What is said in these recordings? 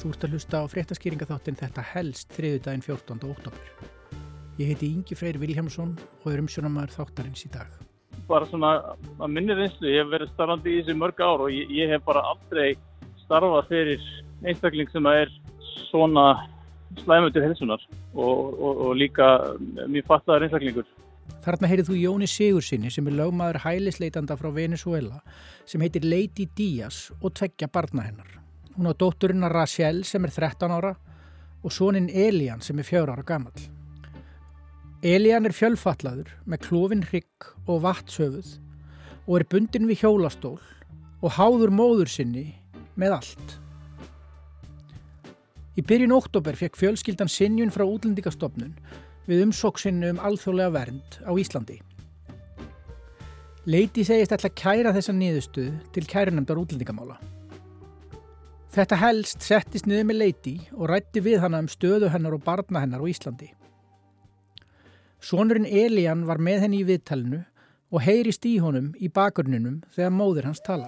Þú ert að hlusta á fréttaskýringaþáttinn Þetta helst þriðjudaginn 14. október. Ég heiti Ingi Freyr Vilhjálmsson og umsjónarmaður þáttarins í dag. Bara svona að minni reynslu, ég hef verið starfandi í þessu mörg ár og ég hef bara aldrei starfað fyrir einstakling sem er svona slæmur til heilsunar og líka mjög fatlaður einstaklingur. Þarna heyrið þú Jóni Sigurðssyni sem er lögmaður hælisleitanda frá Venezuela sem heitir Lady Díaz og 2 barna hennar. Hún á dótturina Rachel sem er 13 ára og soninn Elian sem er 4 ára gamall. Elian er fjölfatlaður með klofinn hrygg og vatnshöfuð og er bundinn við hjólastól og háður móður sinni með allt. Í byrjun október fékk fjölskyldan synjun frá Útlendingastofnun við umsókn sinni alþjóðlega vernd á Íslandi. Lady segist ætla að kæra þessa niðurstöðu til kærunefndar útlendingamála. Þetta helst settist niður með Lady og ræddi við hana stöðu hennar og barna hennar á Íslandi. Sonurinn Elian var með henni í viðtalinu og heyrist í honum í bakgrunninum þegar móðir hans talar.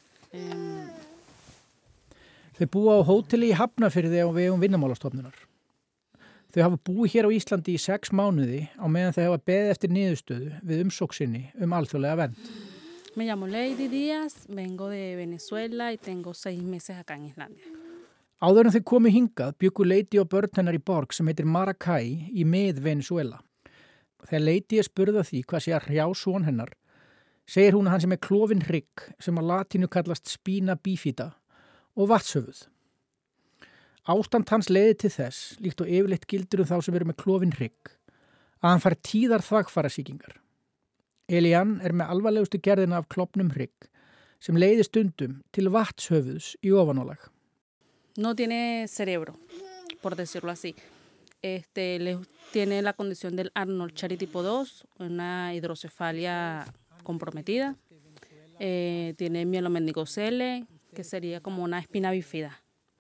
Þau búa á hóteli í Hafnarfirði á vegum Vinnumálastofnunar. Þau hafa búið hér á Íslandi í 6 mánuði á meðan þau hafa beðið eftir niðurstöðu við umsókn sinni alþjóðlega vernd. Me llamo Lady Díaz, vengo de Venezuela y tengo 6 meses acá en Islandia. Áður en þau komu hingað bjuggu Lady og börn hennar í borg sem heitir Maracay í mið Venezuela. Þegar Lady spurði því hvað sé að hrjá son hennar, segir hún að hann sem er klofinn hrygg sem á latínu kallast spina bifida og vatnshöfuð. Ástand hans leiði til þess, líkt og yfirleitt gildur þá sem eru með klofinn hrygg, að hann fær tíðar þvagfærasýkingar. Elian er með alvarlegustu gerðina af klofnum hrygg sem leiði stundum til vatnshöfuðs í ofanálag. No tiene cerebro, por decirlo así. Tiene la condición del Arnold-Chiari tipo 2, una hidrocefalia comprometida. Tiene mielomeningocele, que sería como una espina bífida.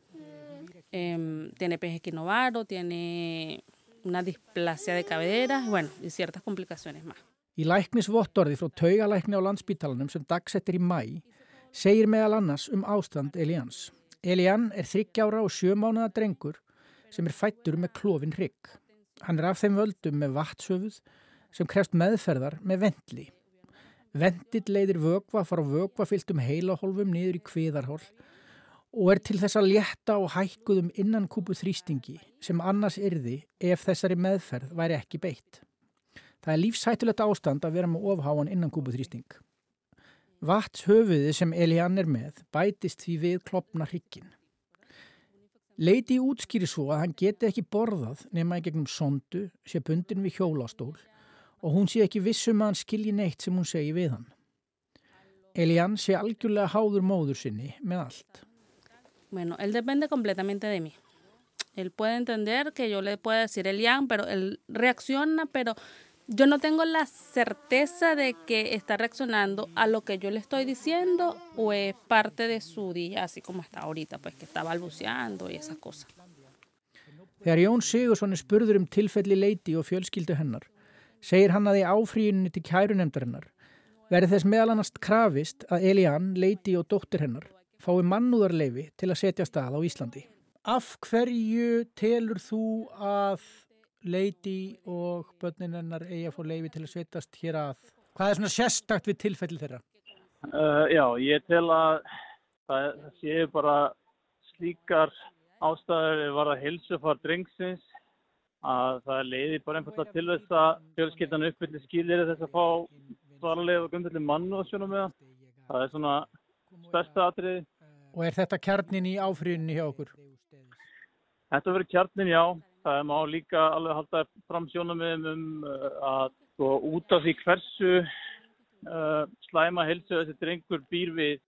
Tiene pez equinovaro, tiene una displasia de caderas, bueno, y ciertas complicaciones más. Í læknisvottorði frá taugalækni á Landspítalanum sem dagsettir í maí segir meðal annars ástand Elians. Elian er 3 ára og 7 mánaða drengur sem er fæddur með klofinn hrygg. Hann er af þeim völdum með vatnshöfuð sem krefst meðferðar með ventli. Ventill leiðir vökva frá vökvafylltum heilahólfum niður í kviðarhol og er til þess að létta og hækkuðum innankúpu þrýstingi sem annars yrði ef þessari meðferð væri ekki beitt. Það er lífshættulegt ástand að vera með ofháan innankúpuþrýsting. Vatnshöfuðið sem Elian er með bætist því við klofna hrygginn. Lady útskýrir svo að hann geti ekki borðað nema í gegnum sondu, sé bundinn við hjólastól og hún sé ekki viss að hann skilji neitt sem hún segi við hann. Elian sé algjörlega háður móður sinni með allt. Bueno, él depende completamente de mí. Él puede entender que yo le pueda decir Elian, pero él reacciona, pero yo no tengo la certeza de que está reaccionando a lo que yo le estoy diciendo o es parte de su día, así como está ahorita, pues que está balbuceando y esas cosas. Þegar Jón Sigurðsson spurður tilfelli Lady og fjölskyldu hennar, segir hann að í áfrýjuninni til kærunefndarinnar verði þess meðal annars krafist að Elian, Lady og dóttir hennar fái mannúðarleyfi til að setja stað á Íslandi. Af hverju telur þú að Lady og börnin hennar eigi að fá leyfi til að setjast hér að? Hvað er svona sérstakt við tilfelli þeirra? Já, ég tel að það séu bara slíkar ástæður varða heilsufar drengsins að það leiði bara einfaldlega til þess að fjölskyldan uppfylli skilyrði þess að fá dvalarleyfi og grundvelli mannúðarsjónarmiða. Það er svona stærsta atriði. Og er þetta kjarninn í áfrýjuninni hjá okkur? Þetta verður kjarninn, já. Það má líka alveg halda fram sjónarmiðum að út af því hversu slæma heilsu þessi drengur býr við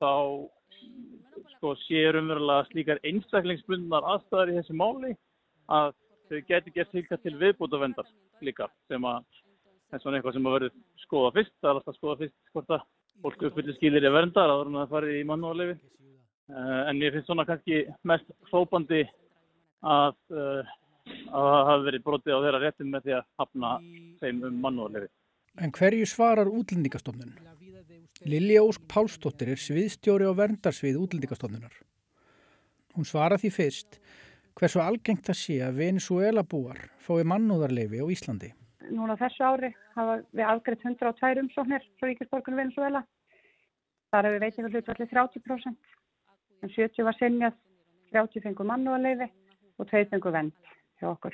þá séu raunverulega slíkar einstaklingsbundnar aðstæður í þessu máli að þau geti gert slíka til viðbótarverndar líka sem að er svona eitthvað sem að verður skoða fyrst. Það er alltaf að skoða fyrst hvort að fólk uppfyllir skilyrði verndar áður en það farið í mannúðarleyfi. En ég finnst svona kannski mest hrópandi að það hafi verið brotið á þeirra réttum með því að hafna þeim mannúðarleyfi. En hverju svarar Útlendingastofnun? Lilja Ósk Pálsdóttir er sviðstjóri á verndarsvið Útlendingastofnunar. Hún svarar því fyrst hversu algengt það sé að Venezuela búar fái mannúðarleyfi á Íslandi. Núna þessu ári hafa við afgreitt 102 umsóknir frá ríkisborgum Venezuela. Þar hefur veitingarhlutfallið 30%, en 70 var synjað, 30 fengu mannúðarleyfi og 2 fengu vernd hjá okkur.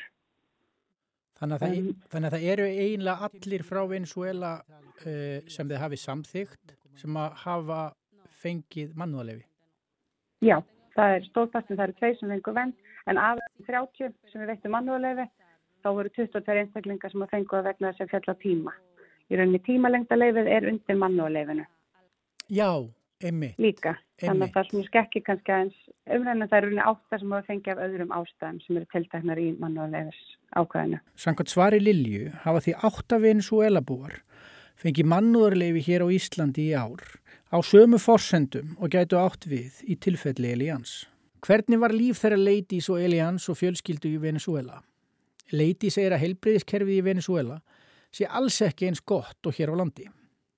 Þannig að það eru eiginlega allir frá Venezuela sem þið hafi samþykkt sem að hafa fengið mannúðarleyfi? Já, það er stórpartin, það eru 2 sem fengu vernd, en af 30 sem við veittum mannúðarleyfi, þá voru 22 einstaklingar sem að fengu að vegna þess að fjalla tíma. Í rauninni tímalengdaleyfið er undir mannúðarleyfinu. Já, einmitt. Líka. Þannig að það sem skekki kannski aðeins umræðinu, það eru rauninni 8 sem hafa fengið af öðrum ástæðum sem eru tilteknar í mannúðarleyfis ákvæðinu. Samkvæmt svari Lilju hafa því 8 Venezuela búar fengið mannúðarleyfi hér á Íslandi í ár á sömu forsendum og gætu átt við í tilfelli Elians. Hvernig var líf þeirra Leydís og Elians og fjölskyldu í Venezuela? Leydís segir að heilbrigðiskerfið í Venezuela sé alls ekki eins gott og hér á landi.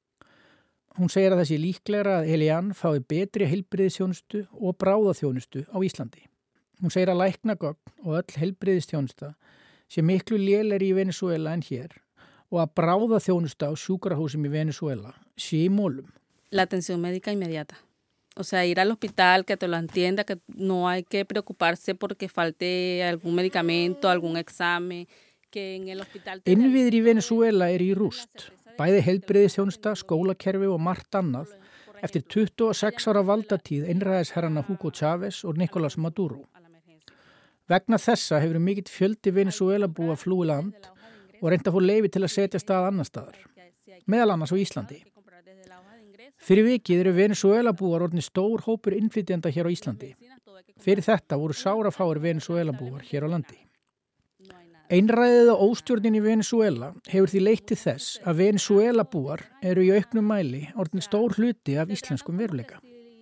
Hún segir að það sé líklegra að Elian fái betri heilbrigðisþjónustu og bráðaþjónustu á Íslandi. Hún segir að læknagögn og öll heilbrigðisþjónusta sé miklu lélegri í Venezuela en hér og að bráðaþjónusta á sjúkrahúsum í Venezuela sé í mólum. La atención médica inmediata. O sea, ir al hospital, que te lo entienda, que no hay que preocuparse porque falte algún medicamento, algún examen, que en el hospital... Innviðir í Venezuela eru í rúst. Bæði heilbrigðisþjónusta, skólakerfi og margt annað eftir 26 ára valdatíð einræðisherrana Hugo Chávez og Nicolás Maduro. Vegna þessa hefur mikill fjöldi Venezuela búa flúið land og reynt að fá leyfi til að setja stað annar staðar, meðal annars á Íslandi. Fyrir vikið eru Venezuela búar orðni stór hópur innflytjenda hér á Íslandi. Fyrir þetta voru sárafáir Venezuela búar hér á landi. Einræðið og óstjórnin í Venezuela hefur því leitt til þess að Venezuela búar eru í auknum mæli orðni stór hluti af íslenskum veruleika.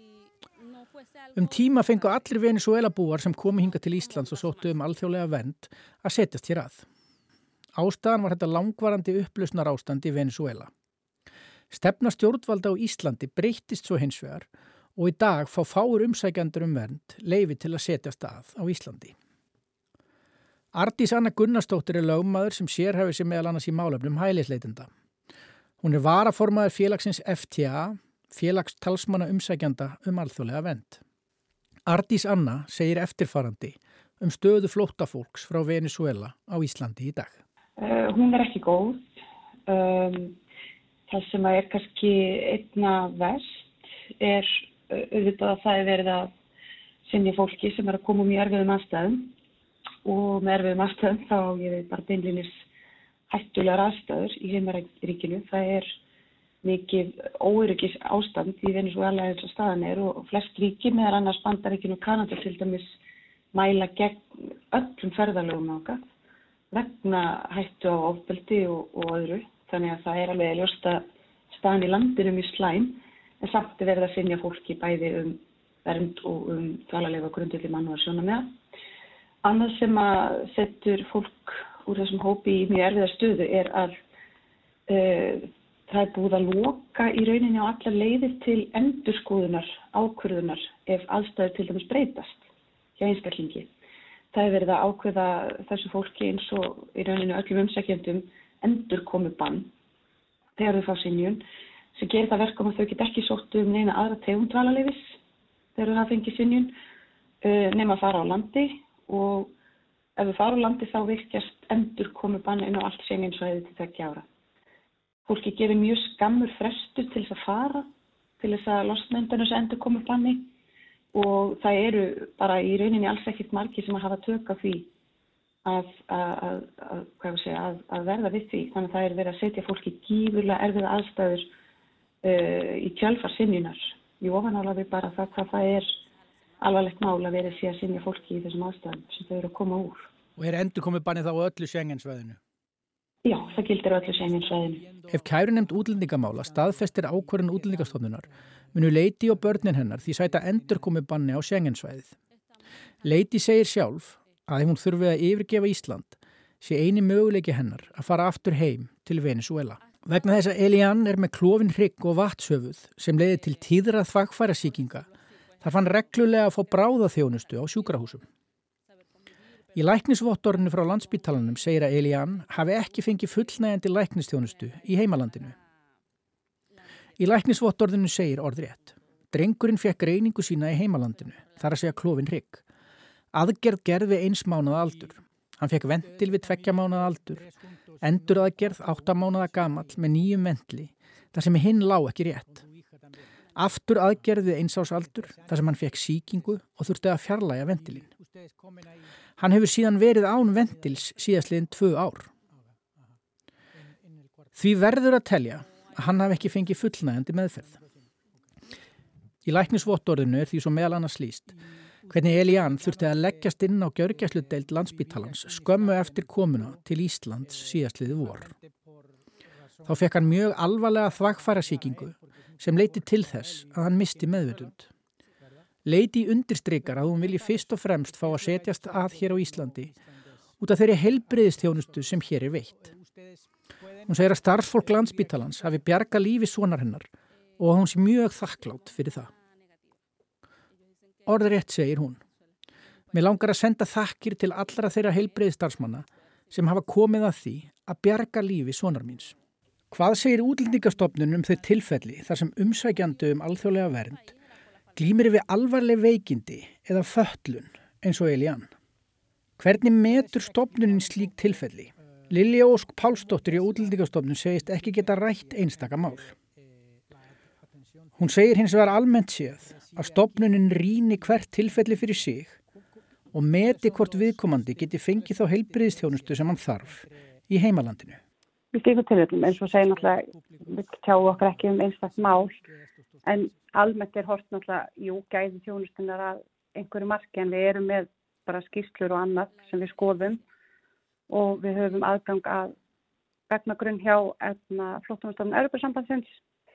Tíma fengu allir Venezuela búar sem komu hingað til Íslands og sóttu alþjóðlega vernd að setjast hér að. Ástæðan var þetta langvarandi upplausnar ástand í Venezuela. Stefna stjórnvalda á Íslandi breyttist svo hins vegar og í dag fá fáir umsækjendur vernd leyfi til að setjast að á Íslandi. Ardís Anna Gunnarsdóttir lögmaður sem sérhæfir sig meðal annars í málefnum hælisleitenda. Hún varaformaður félagsins FTA, félagstalsmanna umsækjenda alþjóðlega vernd. Ardís Anna segir eftirfarandi stöðu flóttafólks frá Venezuela á Íslandi í dag. Hún ekki góð. Það sem er kannski einna verst auðvitað að það verið að synja fólki sem að koma í erfiðum aðstæðum og með erfiðum aðstæðum þá ég veit bara beinlínis hættulegar aðstæður í heimaríkinu. Það mikið óöryggis ástand í Venezuela eins og staðan og flest ríki meðal annars Bandaríkin og Kanada til dæmis mæla gegn öllum ferðalögum okkar vegna hættu á ofbeldi og öðru. Þannig að það alveg ljóst að staðan í landinu mjög slæm, en samt verið að synja fólki bæði vernd og dvalarleyfi á grundvelli mannúðarsjónarmiða. Annað sem að setur fólk úr þessum hópi í mjög erfiða stöðu að það búið að loka í rauninni á allar leiðir til endurskoðunar, ákvörðunar ef aðstæður til dæmis breytast hjá einstaklingi. Það verið að ákveða þessu fólki eins og í rauninni öllum umsækjendum endurkomubann þegar þau fá synjun sem gerir það verkum að þau geta ekki sótt neina aðra tegund dvalarleyfis þegar þau hafa fengið synjun nema að fara á landi og ef þau fara á landi þá virkjast endurkomubann inn á allt Schengen-svæðið til 2 ára. Fólki gefur mjög skammur frestur til þess að fara, til þess að losna undan þessu endurkomubanni og það bara í rauninni alls ekkert margir sem að hafa tök á því að verða við því. Þannig að það verið að setja fólki gífurlega erfiða aðstæður í kjölfar synjunar. Í ofanálag bara hvað það alvarlegt mál að verið að synja fólki í þessum aðstæðum sem þau eru að koma úr. Og endurkomubannið þá á öllu Schengen-svæðinu? Já, það gildir á öllu Schengen-svæðinu. Ef kærunefnd útlendingamála staðfestir ákvörðun Útlendingastofnunar munu Leyti og börnin hennar því sæta endurkomubanni á Schengen-svæðið. Leyti segir sjálf að ef hún þurfi að yfirgefa Ísland sé eini möguleiki hennar að fara aftur heim til Venezuela. Vegna þess að Elian með klofinn hrygg og vatnshöfuð sem leiðir til tíðra þvagfærasýkinga Það fann reglulega að fá bráðaþjónustu á sjúkrahúsum. Í læknisvottorðinu frá Landspítalanum segir að Eliane hafi ekki fengið fullnægjandi læknisþjónustu í heimalandinu. Í læknisvottorðinu segir orðrétt: drengurinn fékk greiningu sína í heimalandinu, þar að segja klofinn hrygg. Aðgerð gerð við 1 mánaða aldur. Hann fékk ventil við 2 mánaða aldur, enduraðgerð 8 mánaða gamall með 9 ventli, þar sem hinn lá ekki rétt. Aftur aðgerð við 1 árs aldur, þar sem hann fékk sýkingu og þurfti að fjarlægja ventilinn. Hann hefur síðan verið án ventils síðastliðin 2 ár. Því verður að telja að hann hafi ekki fengið fullnægjandi meðferð. Í læknisvottorðinu er því svo meðal annars lýst hvernig Eliane þurfti að leggjast inn á gjörgæsludeild Landspítalans skömmu eftir komuna til Íslands síðastliðið vor. Þá fékk hann mjög alvarlega þvagfærasýkingu sem leiddi til þess að hann missti meðvitund. Lady undirstrikar að hún vilji fyrst og fremst fá að setjast að hér á Íslandi út af þeirri heilbrigðisþjónustu sem hér er veitt. Hún segir að starfsfólk Landspítalans hafi bjargað lífi sonar hennar og að hún sé mjög þakklátt fyrir það. Orðrétt segir hún: Mig langar að senda þakkir til allra þeirra heilbrigðisstarfsmanna sem hafa komið að því að bjarga lífi sonar míns. Hvað segir Útlendingastofnun þau tilfelli þar sem umsækjandi alþjóðlega vernd glímir við alvarleg veikindi eða fötlun eins og Eliane? Hvernig metur stofnunin slík tilfelli? Lilja Ósk Pálsdóttir í Útlendingastofnun segist ekki geta rætt einstaka mál. Hún segir hins vegar almennt séð að stofnunin rýni hvert tilfelli fyrir sig og meti hvort viðkomandi geti fengið þá heilbrigðisþjónustu sem hann þarf í heimalandinu. Í slíkum tilfellum, eins og segir náttúrulega, við tjáum okkur ekki einstakt mál, en almennt er hort náttúrulega, gæði þjónustunar að einhverju marki, en við erum með bara skýrslur og annað sem við skoðum og við höfum aðgang að gagnagrunn hjá Flóttamannastofnun Evrópusambandsins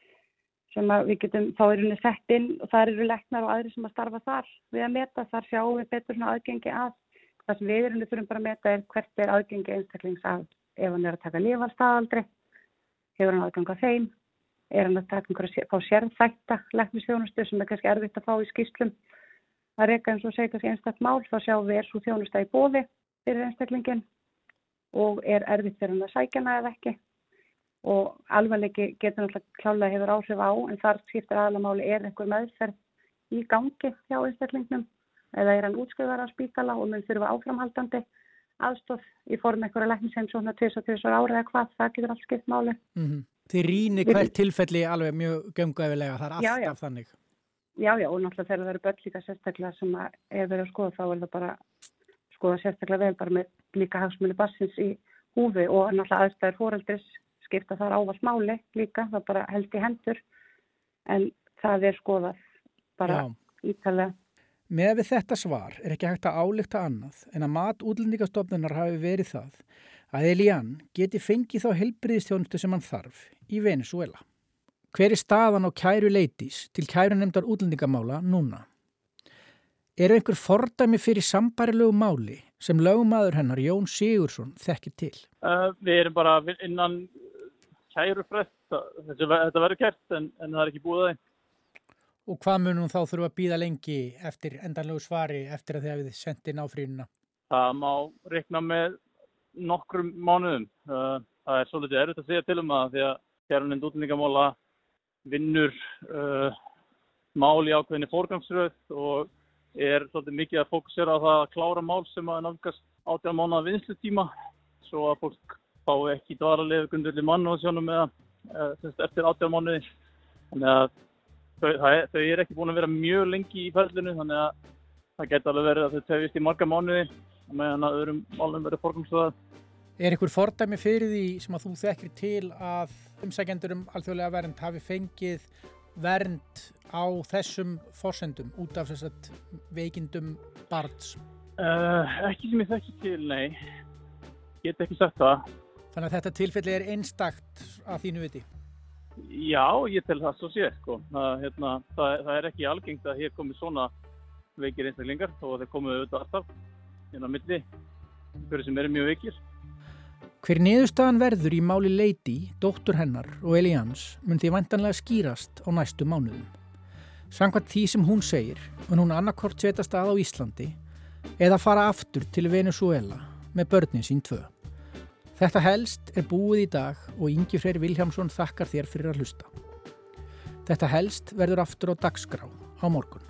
sem að við getum þá sett inn og þar eru læknar og aðrir sem að starfa þar við að meta, þar sjáum við betur svona aðgengi að. Það sem við þurfum bara að meta er hvert er aðgengi einstaklings að, ef hann er að taka lyf að staðaldri, hefur hann aðgang að þeim, er hann að taka fá sérþætta læknisþjónustu sem er kannski erfitt að fá í skýrslum. Það reka eins og segja kannski einstakt mál, þá sjáum við svo þjónusta í boði fyrir einstaklingin og er erfitt fyrir hann að sækja hana eða ekki. Og alvarleiki getur náttúrulega klálega hefur áhrif á, en þar skiptir aðalega máli er einhver meðferð í gangi hjá einstaklingnum eða er hann útskrifaður á spítala og mun þurfa áframhaldandi aðstoð í formi einhverja læknisheimsókna 2 ára eða hvað, það getur allt skipt máli. Þið rýni hvert tilfelli alveg mjög gaumgæfilega, það er alltaf þannig. Já, og náttúrulega þegar það eru börn líka sérstaklega sem er verið að skoða, þá er það bara skoða sérstaklega vel bara með líka hagsmuni barnsins í húfi og náttúrulega aðstæður foreldris skipta þar ávallt máli líka, það bara held í hendur, en það er skoðað bara ítarlega. Með við þetta svar er ekki hægt að álykta annað en að mat Útlendingastofnunar hafi verið það að Eliane geti fengið þá heilbrigðisþjónustu sem hann þarf í Venesúela. Hver er staðan á kæru Leitís til kærunefndar útlendingamála núna? Eru einhver fordæmi fyrir sambærilegu máli sem lögmaður hennar Jón Sigurðsson þekkir til? Við erum bara innan kærufrest, þetta verður kært en það er ekki búið að þeim. Og hvað mun hún þá þurfa að bíða lengi eftir endanlegu svari eftir að þið hafið sendt inn áfrýjunina? Það má reikna með nokkrum mánuðum. Það er svolítið erfitt að segja til það því að kærunefnd útlendingamála vinnur mál í ákveðinni forgangsröð og er svolítið mikið að fókusera á það að klára mál sem að nálgast 18 mánaða vinnslutíma svo að fólk fái ekki dvalarleyfi grundvelli mannúðarsjónum eftir 18 mánuði. Þannig að þau er ekki búin að vera mjög lengi í ferlinu, þannig að það geti alveg verið að þau tefjist í marga mánuði meðan að öðrum málum verið forgangsröðað. Er einhver fordæmi fyrir því sem að þú þekkir til að umsækjendur alþjóðlega vernd hafi fengið vernd á þessum forsendum út af þess veikindum barns? Ekki sem ég þekki til, nei. Get ekki sagt það. Þannig að þetta tilfelli er einstakt að þínu viti? Já, ég tel það svo sé, sko. Það er ekki algengt að hér komi svona veikir einstaklingar og þeir komu auðvitað alltaf inn á milli, fyrir sem eru mjög veikir. Hver niðurstaðan verður í máli Lady, dóttur hennar og Elians mun því væntanlega skýrast á næstu mánuðum. Samkvæmt því sem hún segir, mun hún annarkvort setjast að á Íslandi eða fara aftur til Venezuela með börnin sín 2. Þetta helst er búið í dag og Ingi Freyr Vilhjálmsson þakkar þér fyrir að hlusta. Þetta helst verður aftur á dagskrá á morgun.